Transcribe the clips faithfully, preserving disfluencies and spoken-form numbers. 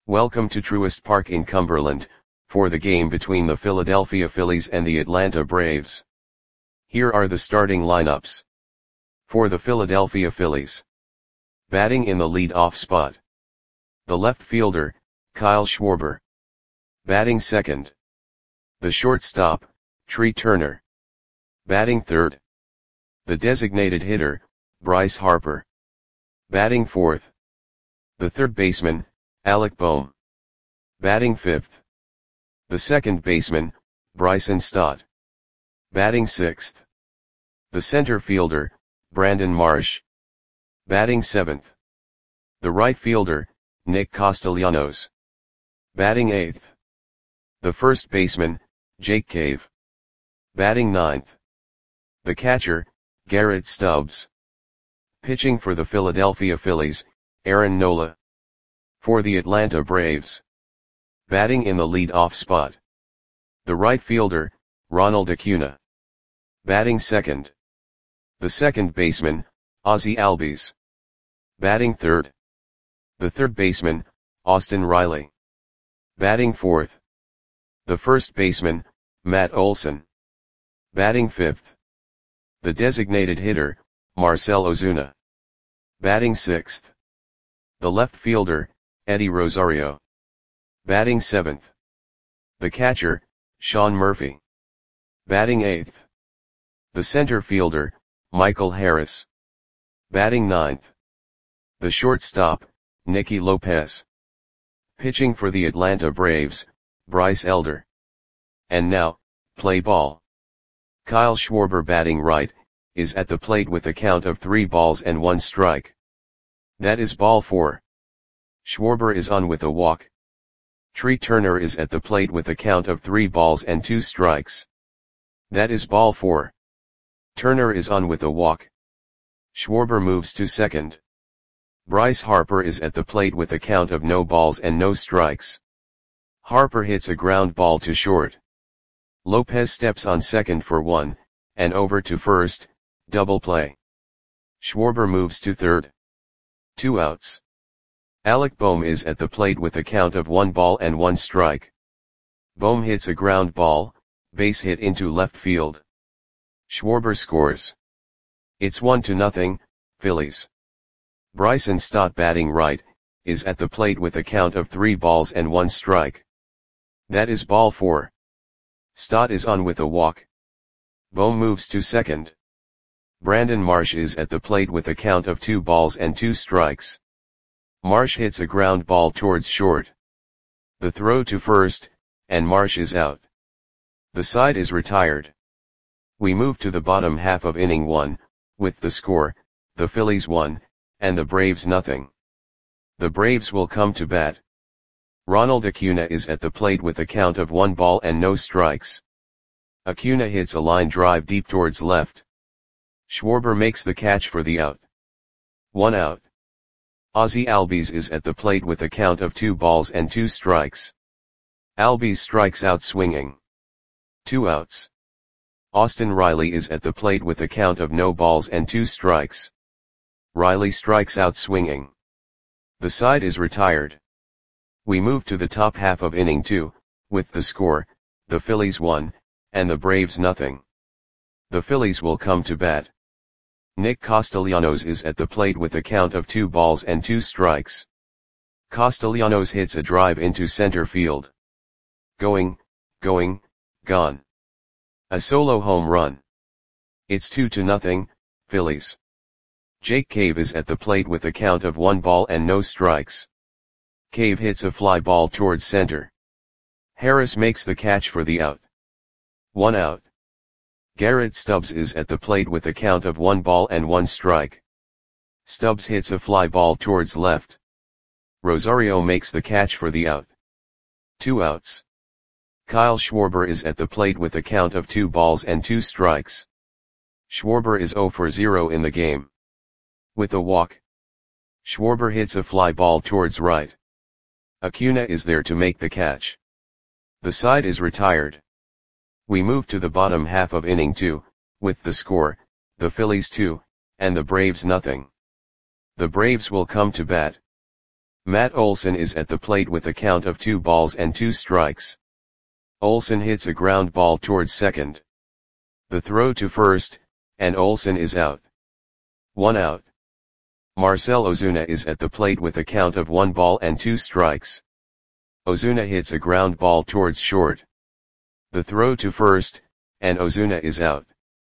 Welcome to Truist Park in Cumberland, for the game between the Philadelphia Phillies and the Atlanta Braves. Here are the starting lineups. For the Philadelphia Phillies. Batting in the lead-off spot. The left fielder, Kyle Schwarber. Batting second. The shortstop, Trea Turner. Batting third. The designated hitter, Bryce Harper. Batting fourth. The third baseman, Alec Bohm. Batting fifth. The second baseman, Bryson Stott. Batting sixth. The center fielder, Brandon Marsh. Batting seventh. The right fielder, Nick Castellanos. Batting eighth. The first baseman, Jake Cave. Batting ninth. The catcher, Garrett Stubbs. Pitching for the Philadelphia Phillies, Aaron Nola. For the Atlanta Braves. Batting in the lead-off spot. The right fielder, Ronald Acuna. Batting second. The second baseman, Ozzie Albies. Batting third. The third baseman, Austin Riley. Batting fourth. The first baseman, Matt Olson. Batting fifth. The designated hitter, Marcell Ozuna. Batting sixth. The left fielder, Eddie Rosario. Batting seventh. The catcher, Sean Murphy. Batting eighth. The center fielder, Michael Harris. Batting ninth. The shortstop, Nicky Lopez. Pitching for the Atlanta Braves, Bryce Elder. And now, play ball. Kyle Schwarber, batting right, is at the plate with a count of three balls and one strike. That is ball four. Schwarber is on with a walk. Trea Turner is at the plate with a count of three balls and two strikes. That is ball four. Turner is on with a walk. Schwarber moves to second. Bryce Harper is at the plate with a count of no balls and no strikes. Harper hits a ground ball to short. Lopez steps on second for one, and over to first, double play. Schwarber moves to third. Two outs. Alec Bohm is at the plate with a count of one ball and one strike. Bohm hits a ground ball, base hit into left field. Schwarber scores. It's one to nothing, Phillies. Bryson Stott, batting right, is at the plate with a count of three balls and one strike. That is ball four. Stott is on with a walk. Bohm moves to second. Brandon Marsh is at the plate with a count of two balls and two strikes. Marsh hits a ground ball towards short. The throw to first, and Marsh is out. The side is retired. We move to the bottom half of inning one, with the score, the Phillies one, and the Braves nothing. The Braves will come to bat. Ronald Acuna is at the plate with a count of one ball and no strikes. Acuna hits a line drive deep towards left. Schwarber makes the catch for the out. One out. Ozzie Albies is at the plate with a count of two balls and two strikes. Albies strikes out swinging. Two outs. Austin Riley is at the plate with a count of no balls and two strikes. Riley strikes out swinging. The side is retired. We move to the top half of inning two, with the score, the Phillies one, and the Braves nothing. The Phillies will come to bat. Nick Castellanos is at the plate with a count of two balls and two strikes. Castellanos hits a drive into center field. Going, going, gone. A solo home run. It's two to nothing, Phillies. Jake Cave is at the plate with a count of one ball and no strikes. Cave hits a fly ball towards center. Harris makes the catch for the out. One out. Garrett Stubbs is at the plate with a count of one ball and one strike. Stubbs hits a fly ball towards left. Rosario makes the catch for the out. Two outs. Kyle Schwarber is at the plate with a count of two balls and two strikes. Schwarber is zero for zero in the game. With a walk. Schwarber hits a fly ball towards right. Acuna is there to make the catch. The side is retired. We move to the bottom half of inning two, with the score, the Phillies two, and the Braves nothing. The Braves will come to bat. Matt Olson is at the plate with a count of two balls and two strikes. Olson hits a ground ball towards second. The throw to first, and Olson is out. One out. Marcell Ozuna is at the plate with a count of one ball and two strikes. Ozuna hits a ground ball towards short. The throw to first, and Ozuna is out.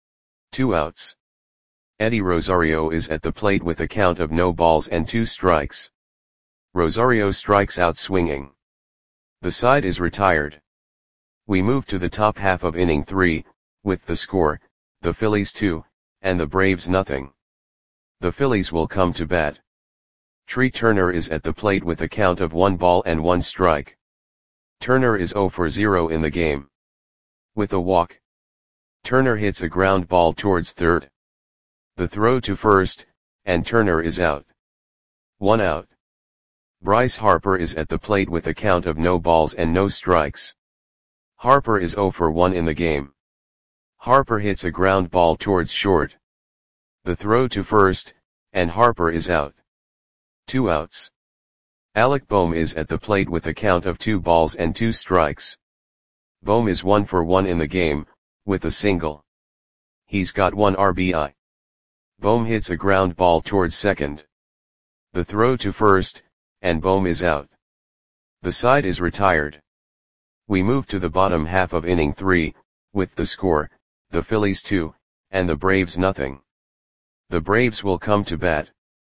Two outs. Eddie Rosario is at the plate with a count of no balls and two strikes. Rosario strikes out swinging. The side is retired. We move to the top half of inning three, with the score, the Phillies two, and the Braves nothing. The Phillies will come to bat. Tree Turner is at the plate with a count of one ball and one strike. Turner is zero for zero in the game. With a walk, Turner hits a ground ball towards third. The throw to first, and Turner is out. One out. Bryce Harper is at the plate with a count of no balls and no strikes. Harper is zero for one in the game. Harper hits a ground ball towards short. The throw to first, and Harper is out. Two outs. Alec Bohm is at the plate with a count of two balls and two strikes. Bohm is one for one in the game, with a single. He's got one R B I. Bohm hits a ground ball towards second. The throw to first, and Bohm is out. The side is retired. We move to the bottom half of inning three, with the score, the Phillies two, and the Braves nothing. The Braves will come to bat.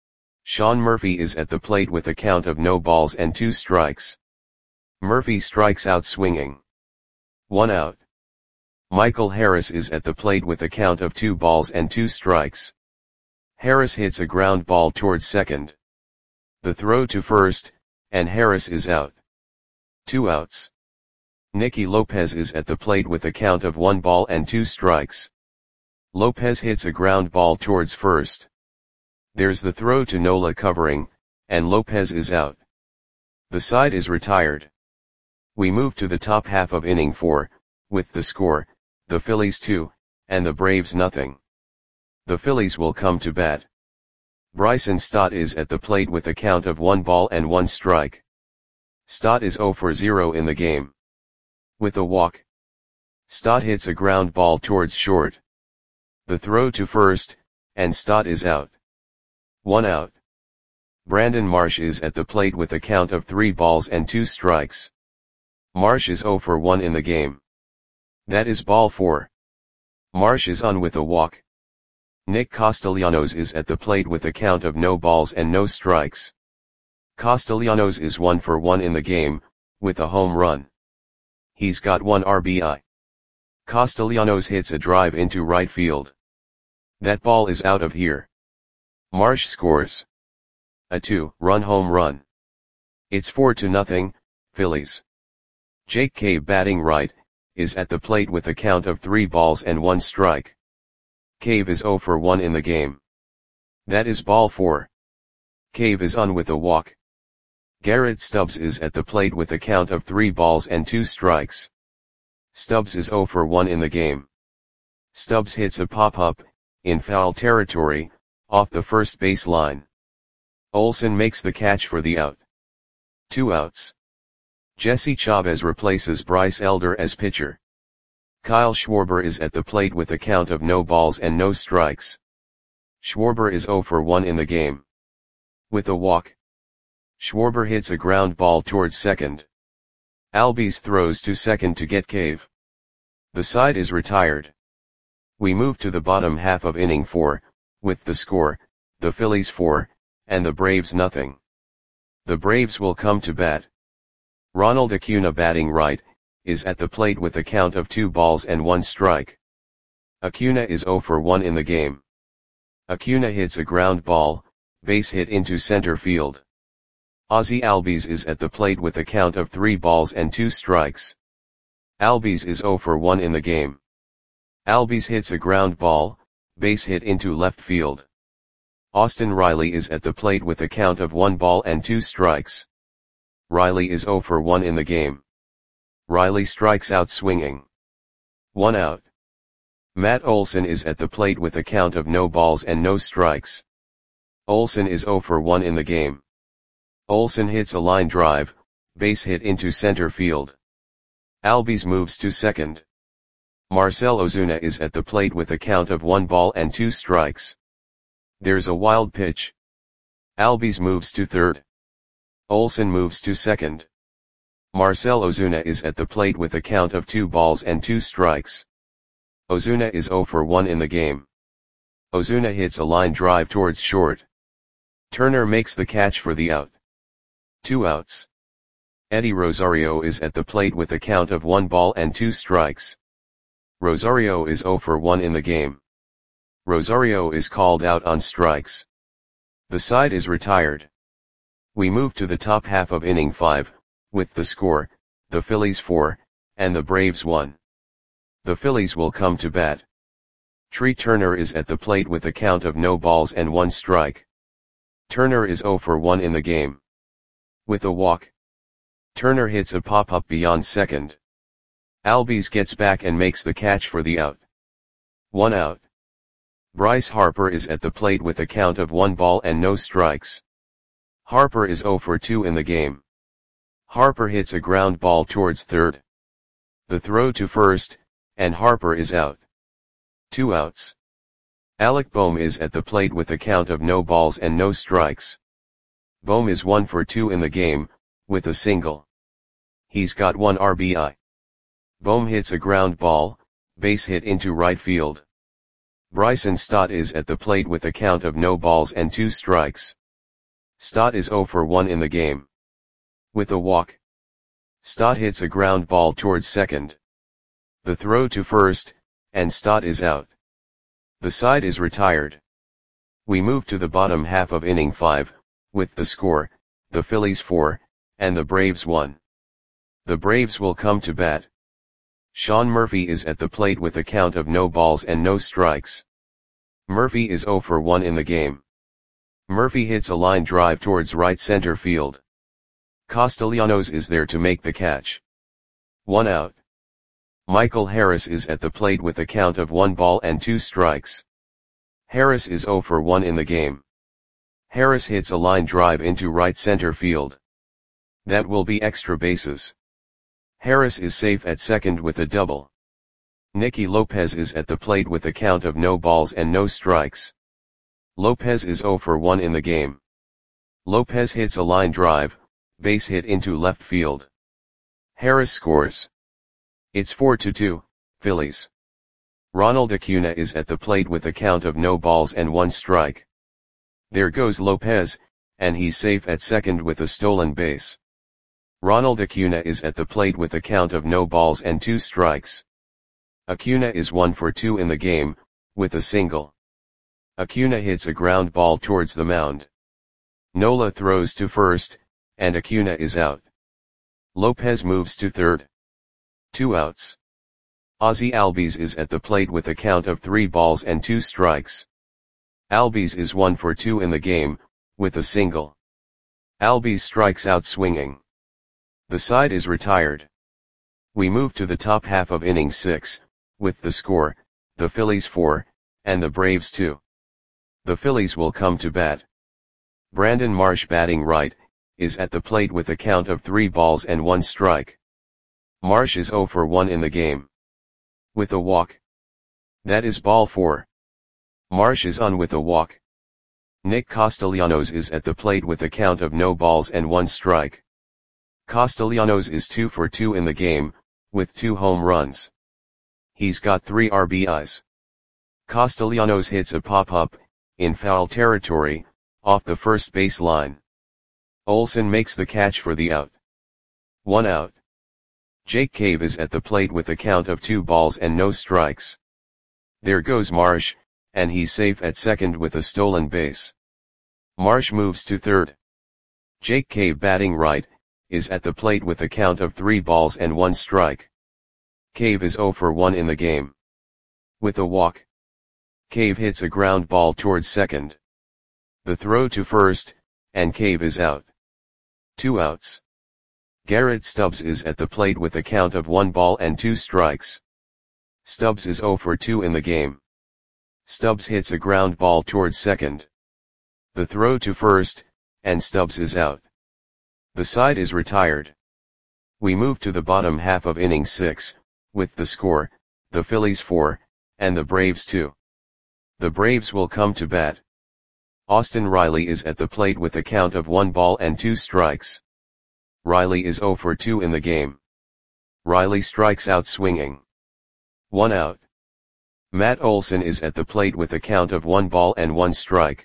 Sean Murphy is at the plate with a count of no balls and two strikes. Murphy strikes out swinging. One out. Michael Harris is at the plate with a count of two balls and two strikes. Harris hits a ground ball towards second. The throw to first, and Harris is out. Two outs. Nicky Lopez is at the plate with a count of one ball and two strikes. Lopez hits a ground ball towards first. There's the throw to Nola covering, and Lopez is out. The side is retired. We move to the top half of inning four, with the score, the Phillies two, and the Braves nothing. The Phillies will come to bat. Bryson Stott is at the plate with a count of one ball and one strike. Stott is zero for zero in the game. With a walk, Stott hits a ground ball towards short. The throw to first, and Stott is out. One out. Brandon Marsh is at the plate with a count of three balls and two strikes. Marsh is zero for one in the game. That is ball four. Marsh is on with a walk. Nick Castellanos is at the plate with a count of no balls and no strikes. Castellanos is one for one in the game, with a home run. He's got one R B I. Castellanos hits a drive into right field. That ball is out of here. Marsh scores a two-run home run. It's four to nothing, Phillies. Jake Cave, batting right, is at the plate with a count of three balls and one strike. Cave is zero for one in the game. That is ball four. Cave is on with a walk. Garrett Stubbs is at the plate with a count of three balls and two strikes. Stubbs is zero for one in the game. Stubbs hits a pop-up, in foul territory, off the first base line. Olson makes the catch for the out. Two outs. Jesse Chavez replaces Bryce Elder as pitcher. Kyle Schwarber is at the plate with a count of no balls and no strikes. Schwarber is zero for one in the game. With a walk, Schwarber hits a ground ball towards second. Albies throws to second to get Cave. The side is retired. We move to the bottom half of inning four, with the score, the Phillies four, and the Braves nothing. The Braves will come to bat. Ronald Acuna, batting right, is at the plate with a count of two balls and one strike. Acuna is zero for one in the game. Acuna hits a ground ball, base hit into center field. Ozzie Albies is at the plate with a count of three balls and two strikes. Albies is zero for one in the game. Albies hits a ground ball, base hit into left field. Austin Riley is at the plate with a count of one ball and two strikes. Riley is zero for one in the game. Riley strikes out swinging. One out. Matt Olson is at the plate with a count of no balls and no strikes. Olson is zero for one in the game. Olsen hits a line drive, base hit into center field. Albies moves to second. Marcell Ozuna is at the plate with a count of one ball and two strikes. There's a wild pitch. Albies moves to third. Olsen moves to second. Marcell Ozuna is at the plate with a count of two balls and two strikes. Ozuna is zero for one in the game. Ozuna hits a line drive towards short. Turner makes the catch for the out. Two outs. Eddie Rosario is at the plate with a count of one ball and two strikes. Rosario is zero for one in the game. Rosario is called out on strikes. The side is retired. We move to the top half of inning five, with the score, the Phillies four, and the Braves one. The Phillies will come to bat. Tree Turner is at the plate with a count of no balls and one strike. Turner is zero for one in the game. With a walk. Turner hits a pop-up beyond second. Albies gets back and makes the catch for the out. One out. Bryce Harper is at the plate with a count of one ball and no strikes. Harper is zero for two in the game. Harper hits a ground ball towards third. The throw to first, and Harper is out. Two outs. Alec Bohm is at the plate with a count of no balls and no strikes. Bohm is one for two in the game, with a single. He's got one R B I. Bohm hits a ground ball, base hit into right field. Bryson Stott is at the plate with a count of no balls and two strikes. Stott is zero for one in the game. With a walk. Stott hits a ground ball towards second. The throw to first, and Stott is out. The side is retired. We move to the bottom half of inning five, with the score, the Phillies four, and the Braves one. The Braves will come to bat. Sean Murphy is at the plate with a count of no balls and no strikes. Murphy is zero for one in the game. Murphy hits a line drive towards right center field. Castellanos is there to make the catch. One out. Michael Harris is at the plate with a count of one ball and two strikes. Harris is zero for one in the game. Harris hits a line drive into right center field. That will be extra bases. Harris is safe at second with a double. Nicky Lopez is at the plate with a count of no balls and no strikes. Lopez is zero for one in the game. Lopez hits a line drive, base hit into left field. Harris scores. It's four to two, Phillies. Ronald Acuna is at the plate with a count of no balls and one strike. There goes Lopez, and he's safe at second with a stolen base. Ronald Acuna is at the plate with a count of no balls and two strikes. Acuna is one for two in the game, with a single. Acuna hits a ground ball towards the mound. Nola throws to first, and Acuna is out. Lopez moves to third. Two outs. Ozzie Albies is at the plate with a count of three balls and two strikes. Albies is one for two in the game, with a single. Albies strikes out swinging. The side is retired. We move to the top half of inning six, with the score, the Phillies four, and the Braves two. The Phillies will come to bat. Brandon Marsh batting right, is at the plate with a count of three balls and one strike. Marsh is zero for one in the game. With a walk. That is ball four. Marsh is on with a walk. Nick Castellanos is at the plate with a count of no balls and one strike. Castellanos is two for two in the game, with two home runs. He's got three R B Is. Castellanos hits a pop-up, in foul territory, off the first base line. Olsen makes the catch for the out. One out. Jake Cave is at the plate with a count of two balls and no strikes. There goes Marsh, and he's safe at second with a stolen base. Marsh moves to third. Jake Cave batting right, is at the plate with a count of three balls and one strike. Cave is zero for one in the game. With a walk. Cave hits a ground ball towards second. The throw to first, and Cave is out. Two outs. Garrett Stubbs is at the plate with a count of one ball and two strikes. Stubbs is zero for two in the game. Stubbs hits a ground ball towards second. The throw to first, and Stubbs is out. The side is retired. We move to the bottom half of inning six, with the score, the Phillies four, and the Braves two. The Braves will come to bat. Austin Riley is at the plate with a count of one ball and two strikes. Riley is oh for two in the game. Riley strikes out swinging. One out. Matt Olson is at the plate with a count of one ball and one strike.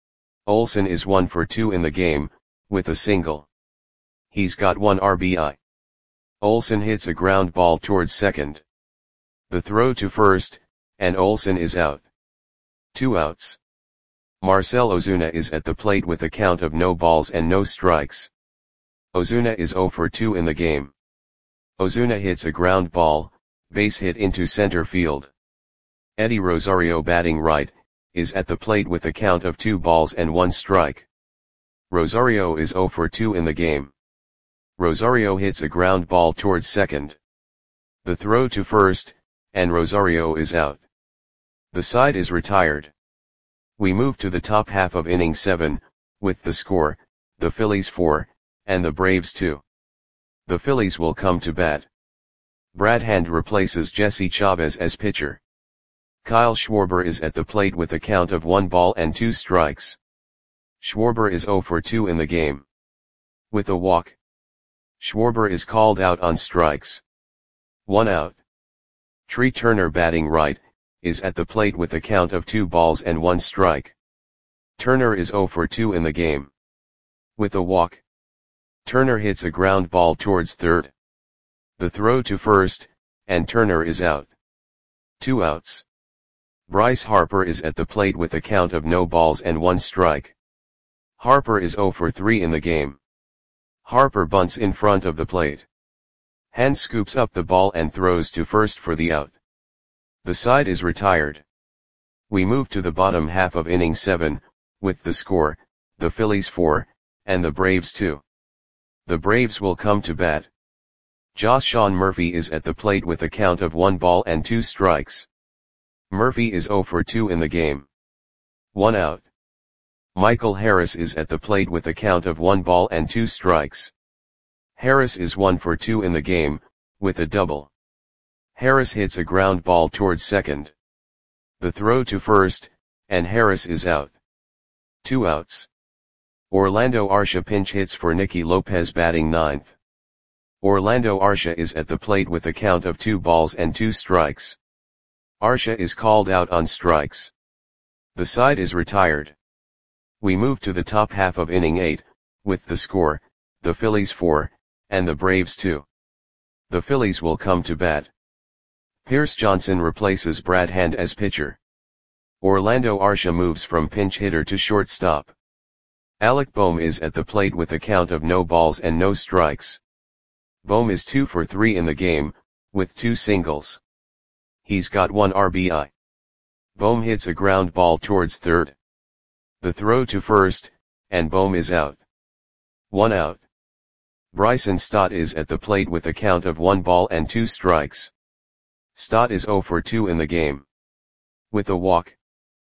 Olson is one for two in the game, with a single. He's got one R B I. Olson hits a ground ball towards second. The throw to first, and Olson is out. Two outs. Marcell Ozuna is at the plate with a count of no balls and no strikes. Ozuna is oh for two in the game. Ozuna hits a ground ball, base hit into center field. Eddie Rosario, batting right, is at the plate with a count of two balls and one strike. Rosario is oh for two in the game. Rosario hits a ground ball towards second. The throw to first, and Rosario is out. The side is retired. We move to the top half of inning seven, with the score, the Phillies four, and the Braves two. The Phillies will come to bat. Brad Hand replaces Jesse Chavez as pitcher. Kyle Schwarber is at the plate with a count of one ball and two strikes. Schwarber is oh for two in the game. With a walk. Schwarber is called out on strikes. One out. Tree Turner, batting right, is at the plate with a count of two balls and one strike. Turner is oh for two in the game. With a walk. Turner hits a ground ball towards third. The throw to first, and Turner is out. Two outs. Bryce Harper is at the plate with a count of no balls and one strike. Harper is oh for three in the game. Harper bunts in front of the plate. Hand scoops up the ball and throws to first for the out. The side is retired. We move to the bottom half of inning seven, with the score, the Phillies four, and the Braves two. The Braves will come to bat. Josh Sean Murphy is at the plate with a count of one ball and two strikes. Murphy is oh for two in the game. One out. Michael Harris is at the plate with a count of one ball and two strikes. Harris is one for two in the game, with a double. Harris hits a ground ball towards second. The throw to first, and Harris is out. Two outs. Orlando Arcia pinch hits for Nicky Lopez, batting ninth. Orlando Arcia is at the plate with a count of two balls and two strikes. Arcia is called out on strikes. The side is retired. We move to the top half of inning eight, with the score, the Phillies four, and the Braves two. The Phillies will come to bat. Pierce Johnson replaces Brad Hand as pitcher. Orlando Arcia moves from pinch hitter to shortstop. Alec Bohm is at the plate with a count of no balls and no strikes. Bohm is two for three in the game, with two singles. He's got one R B I. Bohm hits a ground ball towards third. The throw to first, and Bohm is out. One out. Bryson Stott is at the plate with a count of one ball and two strikes. Stott is oh for two in the game. With a walk.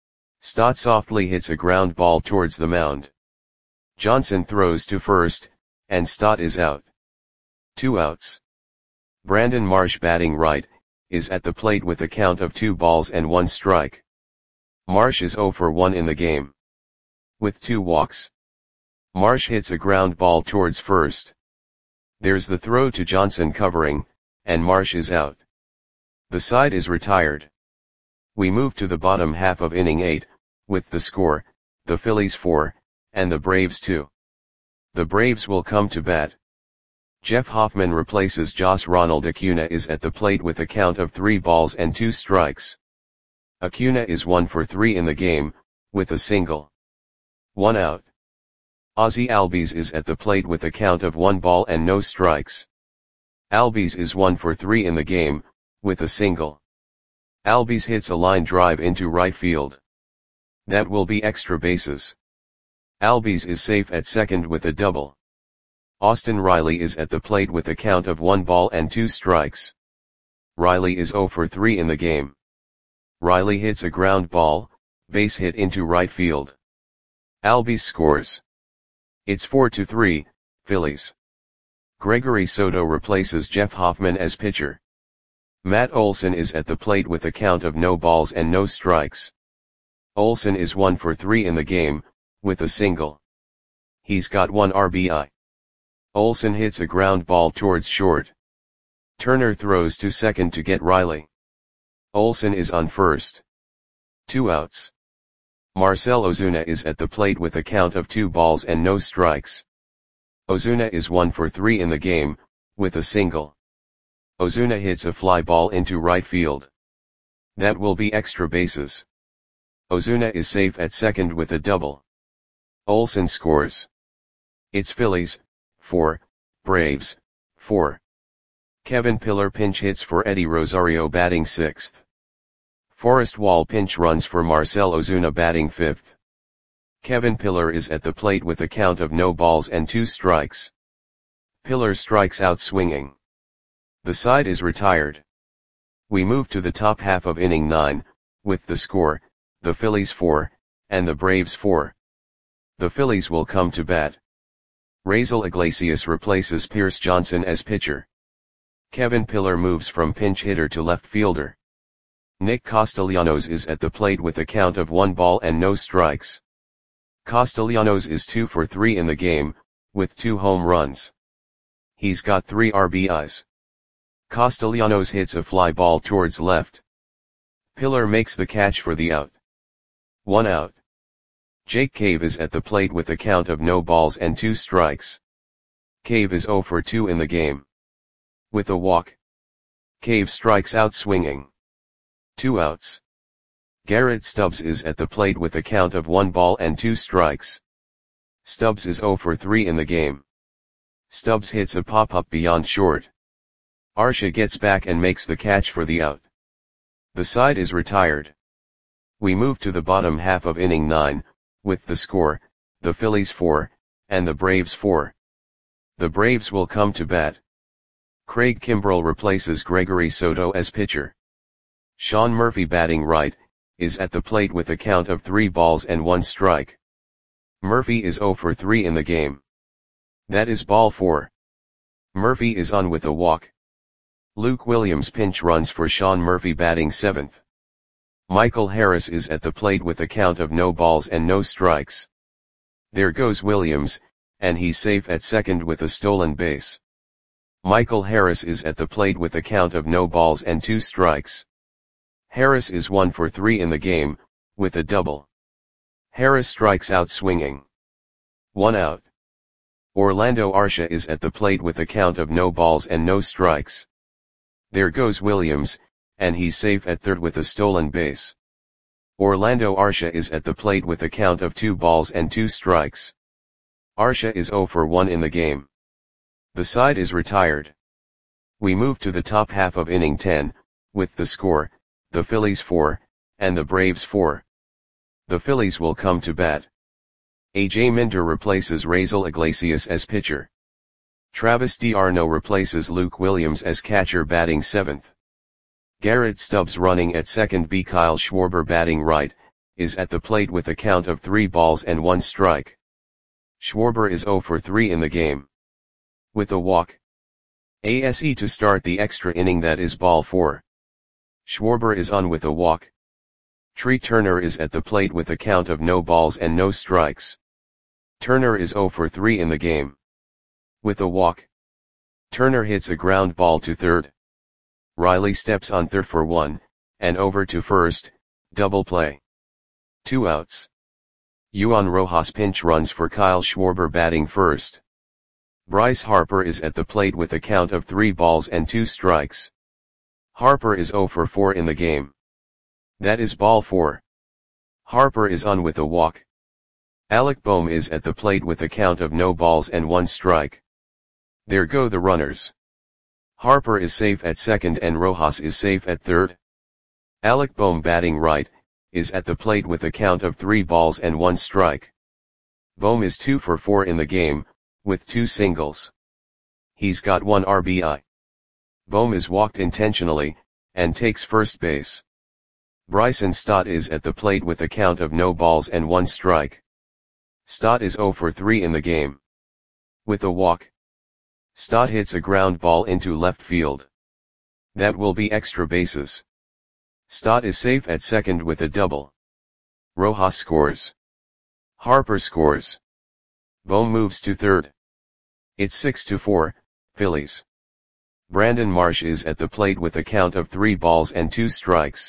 Stott softly hits a ground ball towards the mound. Johnson throws to first, and Stott is out. Two outs. Brandon Marsh, batting right, is at the plate with a count of two balls and one strike. Marsh is oh for one in the game. With two walks. Marsh hits a ground ball towards first. There's the throw to Johnson covering, and Marsh is out. The side is retired. We move to the bottom half of inning eight, with the score, the Phillies four, and the Braves two. The Braves will come to bat. Jeff Hoffman replaces Josh. Ronald Acuna is at the plate with a count of three balls and two strikes. Acuna is one for three in the game, with a single. One out. Ozzie Albies is at the plate with a count of one ball and no strikes. Albies is one for three in the game, with a single. Albies hits a line drive into right field. That will be extra bases. Albies is safe at second with a double. Austin Riley is at the plate with a count of one ball and two strikes. Riley is oh for three in the game. Riley hits a ground ball, base hit into right field. Albies scores. It's four to three, Phillies. Gregory Soto replaces Jeff Hoffman as pitcher. Matt Olson is at the plate with a count of no balls and no strikes. Olson is one for three in the game, with a single. He's got one R B I. Olson hits a ground ball towards short. Turner throws to second to get Riley. Olson is on first. Two outs. Marcell Ozuna is at the plate with a count of two balls and no strikes. Ozuna is one for three in the game, with a single. Ozuna hits a fly ball into right field. That will be extra bases. Ozuna is safe at second with a double. Olson scores. It's Phillies, four, Braves, four. Kevin Pillar pinch hits for Eddie Rosario batting sixth. Forrest Wall pinch runs for Marcell Ozuna batting fifth. Kevin Pillar is at the plate with a count of no balls and two strikes. Pillar strikes out swinging. The side is retired. We move to the top half of inning nine, with the score, the Phillies four, and the Braves four. The Phillies will come to bat. Raisel Iglesias replaces Pierce Johnson as pitcher. Kevin Pillar moves from pinch hitter to left fielder. Nick Castellanos is at the plate with a count of one ball and no strikes. Castellanos is two for three in the game, with two home runs. He's got three R B Is. Castellanos hits a fly ball towards left. Pillar makes the catch for the out. One out. Jake Cave is at the plate with a count of no balls and two strikes. Cave is zero for two in the game. With a walk. Cave strikes out swinging. Two outs. Garrett Stubbs is at the plate with a count of one ball and two strikes. Stubbs is zero for three in the game. Stubbs hits a pop-up beyond short. Arcia gets back and makes the catch for the out. The side is retired. We move to the bottom half of inning nine, with the score, the Phillies four, and the Braves four. The Braves will come to bat. Craig Kimbrell replaces Gregory Soto as pitcher. Sean Murphy batting right, is at the plate with a count of three balls and one strike. Murphy is zero for three in the game. That is ball four. Murphy is on with a walk. Luke Williams pinch runs for Sean Murphy batting seventh. Michael Harris is at the plate with a count of no balls and no strikes. There goes Williams, and he's safe at second with a stolen base. Michael Harris is at the plate with a count of no balls and two strikes. Harris is one for three in the game, with a double. Harris strikes out swinging. One out. Orlando Arcia is at the plate with a count of no balls and no strikes. There goes Williams, and he's safe at third with a stolen base. Orlando Arcia is at the plate with a count of two balls and two strikes. Arcia is zero for one in the game. The side is retired. We move to the top half of inning ten, with the score, the Phillies four, and the Braves four. The Phillies will come to bat. A J Minter replaces Raisel Iglesias as pitcher. Travis d'Arnaud replaces Luke Williams as catcher batting seventh. Garrett Stubbs running at second B. Kyle Schwarber batting right, is at the plate with a count of three balls and one strike. Schwarber is zero for three in the game. With a walk. A S E to start the extra inning, that is ball four. Schwarber is on with a walk. Tree Turner is at the plate with a count of no balls and no strikes. Turner is zero for three in the game. With a walk. Turner hits a ground ball to third. Riley steps on third for one, and over to first, double play. Two outs. Yuan Rojas pinch runs for Kyle Schwarber batting first. Bryce Harper is at the plate with a count of three balls and two strikes. Harper is zero for four in the game. That is ball four. Harper is on with a walk. Alec Bohm is at the plate with a count of no balls and one strike. There go the runners. Harper is safe at second and Rojas is safe at third. Alec Bohm batting right, is at the plate with a count of three balls and one strike. Bohm is two for four in the game, with two singles. He's got one R B I. Bohm is walked intentionally, and takes first base. Bryson Stott is at the plate with a count of no balls and one strike. Stott is zero for three in the game. With a walk. Stott hits a ground ball into left field. That will be extra bases. Stott is safe at second with a double. Rojas scores. Harper scores. Bohm moves to third. It's six to four, Phillies. Brandon Marsh is at the plate with a count of three balls and two strikes.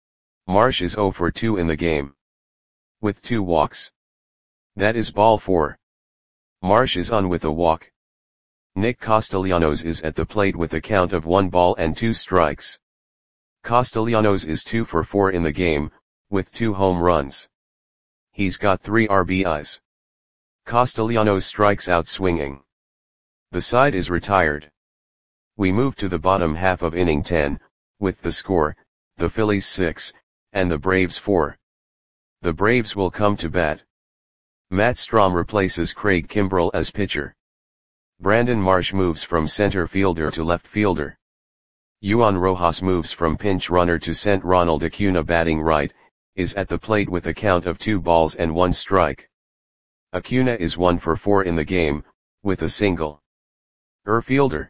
Marsh is zero for two in the game, with two walks. That is ball four. Marsh is on with a walk. Nick Castellanos is at the plate with a count of one ball and two strikes. Castellanos is two for four in the game, with two home runs. He's got three R B Is. Castellanos strikes out swinging. The side is retired. We move to the bottom half of inning ten, with the score, the Phillies six, and the Braves four. The Braves will come to bat. Matt Strahm replaces Craig Kimbrel as pitcher. Brandon Marsh moves from center fielder to left fielder. Juan Rojas moves from pinch runner to center. Ronald Acuna, batting right, is at the plate with a count of two balls and one strike. Acuna is one for four in the game, with a single. Er fielder.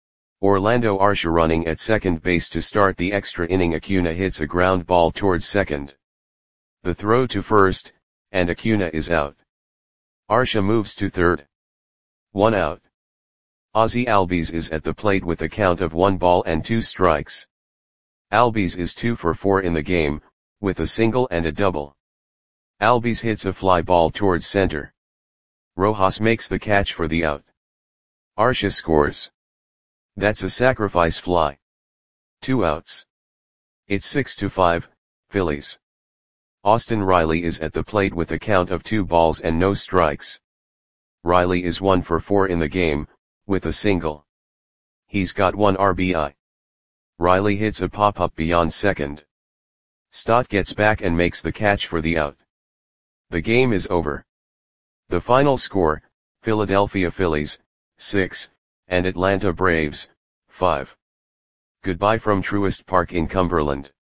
Orlando Arcia running at second base to start the extra inning. Acuna hits a ground ball towards second. The throw to first, and Acuna is out. Arcia moves to third. One out. Ozzie Albies is at the plate with a count of one ball and two strikes. Albies is two for four in the game, with a single and a double. Albies hits a fly ball towards center. Rojas makes the catch for the out. Arcia scores. That's a sacrifice fly. Two outs. It's six to five, Phillies. Austin Riley is at the plate with a count of two balls and no strikes. Riley is one for four in the game, with a single. He's got one R B I. Riley hits a pop-up beyond second. Stott gets back and makes the catch for the out. The game is over. The final score, Philadelphia Phillies, six, and Atlanta Braves, five. Goodbye from Truist Park in Cumberland.